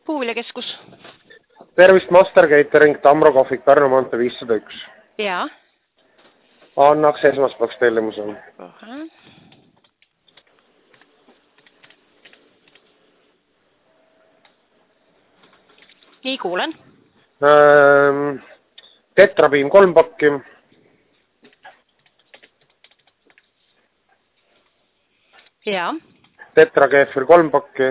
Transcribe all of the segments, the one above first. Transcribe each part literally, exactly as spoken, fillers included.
Puuviljakeskus. Tervist, Master Catering, Tamro kohvik, Pärnu maantee viissada üks. Jaa. Annaks esmaspäevaks tellimuse. Kohe. Nii, kuulen. Ähm, tetrapiim kolm pakki. Jaa. Tetrakeefir kolm pakki.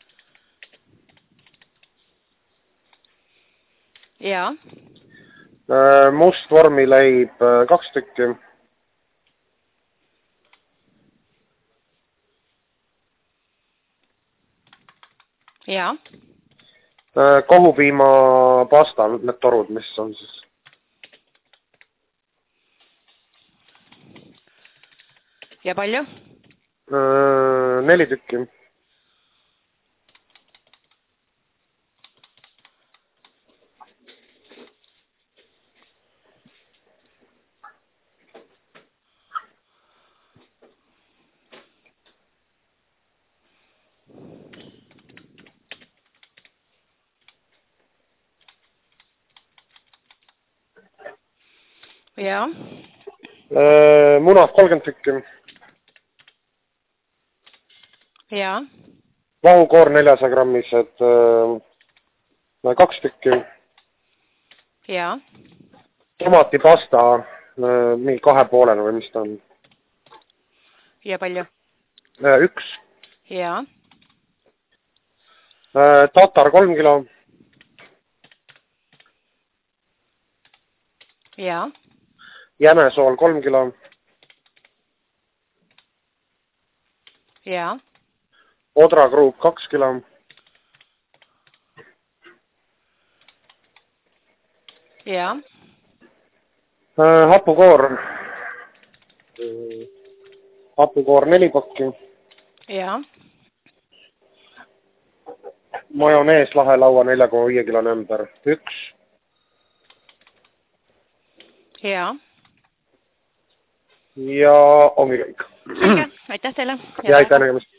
Jaa. Äh, must vormileib kaks tükki. Jaa. Äh, kohupiima pasta, need torud, mis on siis. Ja palju? Äh, neli tükki. Jaa. Äh, munad kolmkümmend tükki. Jaa. Vahukoor neljasaja grammised äh, kaks tükki. Jaa. Tomatipasta äh, mingi kahe poolena või mis ta on. Ja palju? Äh, üks. Jaa. Äh, tatar kolm kilo. Jaa. Jämesool kolm kilo. Jaa. Odrakruup kaks kilo. Jaa. Äh, hapukoor. Hapukoor neli pakki. Jaa. Majonees lahelaua nelja koma viie kilone ümber. Üks. Jaa. Ja ongi kõik. Selge, aitäh teile. Ja aitäh nägemist.